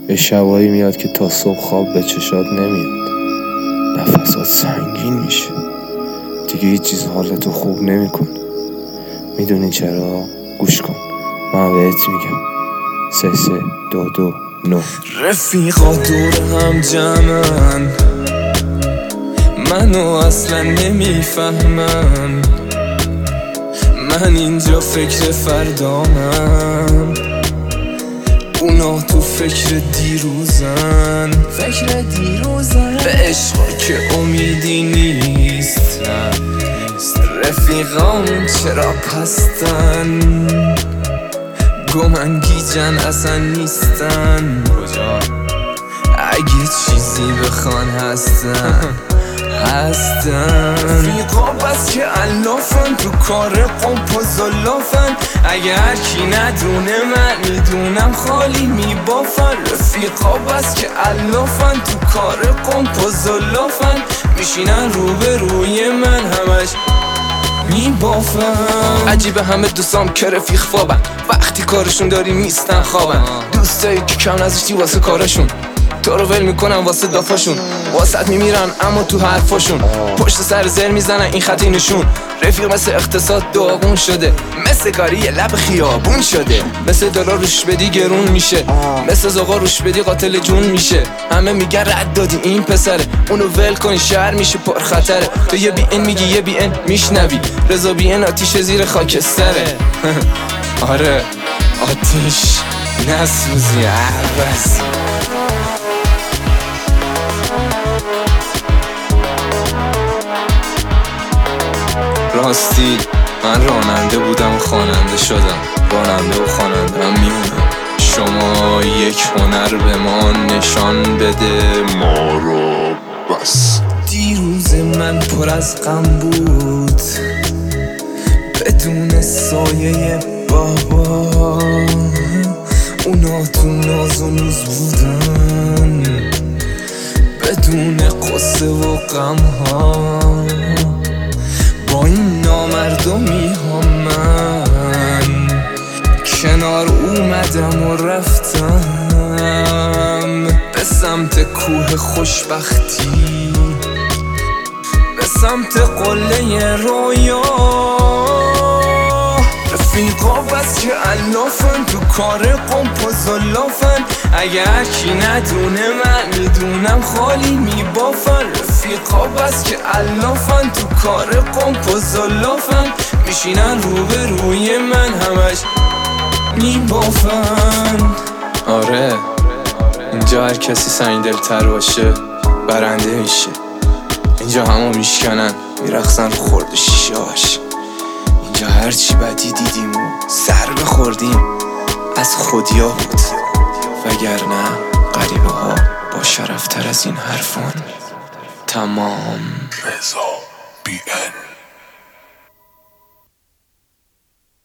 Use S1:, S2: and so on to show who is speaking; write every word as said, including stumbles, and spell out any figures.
S1: یه شبایی میاد که تا صبح خواب به چشات نمیاد، نفسات سنگین میشه، دیگه هیچ چیز حالتو خوب نمیکنه. میدونی چرا؟ گوش کن، من بهت میگم. سه سه دو دو نو.
S2: رفیقا دور هم جمعن، منو اصلا نمیفهمن، من اینجا فکر فردامم، اونا تو فکر دیروزن، فکر دیروزن به عشقا که امیدی نیست. رفیقام چرا پستن، گمن گیجن اصلا نیستن، اگه چیزی بخوان هستن هستن. رفیقا بس که علافن، تو کار قمپ و زلافن، اگه هر کی ندونه من میدونم خالی میبافن. رفیقا بس که علافن، تو کار قمپ و زلافن، میشینن روبروی من همش میبافن. عجیبه همه دوستام که رفیق خوابن، وقتی کارشون داریم نیستن خوابن. دوستایی که کم نذاشتی واسه کارشون، تو رو ول میکنن واسه دافاشون، واسط میمیرن اما تو حرفاشون پشت سر زر میزنن این خطی نشون. رفیق مثل اقتصاد داغون شده، مثل کاری یه لب خیابون شده، مثل دلار روش بدی گرون میشه، مثل زاغا روش بدی قاتل جون میشه. همه میگن رد دادی این پسره، اونو ول کن شهر میشه پر خطره. تو یه بی این میگی یه بی این میشنوی، رضا بی این آتیش زیر خاکستره. آره آتیش نسوزی عوض. راستی من راننده بودم و خواننده شدم، راننده و خواننده هم میمونم. شما یک هنر به ما نشان بده ما رو بس. دیروز من پر از غم بود، بدون سایه بابا، اونا تو ناز و نوز بودن، بدون قصه و غم ها. با این نامردمی ها من کنار اومدم و رفتم به سمت کوه خوشبختی، به سمت قله رویا. رفیقا بس که علافن، تو کار قمپ و زلافن، اگه هر کی ندونه من میدونم خالی میبافن. رفیقا بس که علافن، تو کار قمپ و زلافن، میشینن روبروی من همش میبافن. آره اینجا هر کسی سنگدل‌تر باشه برنده میشه، اینجا همه میشکنن میرقصن رو خورد شیشه‌هاش. اینجا هرچی بدی دیدیم و سر بخوردیم از خودیا بود، وگرنه غریبه ها با شرفتر از این حرفان. تمام.
S3: رضا بی ان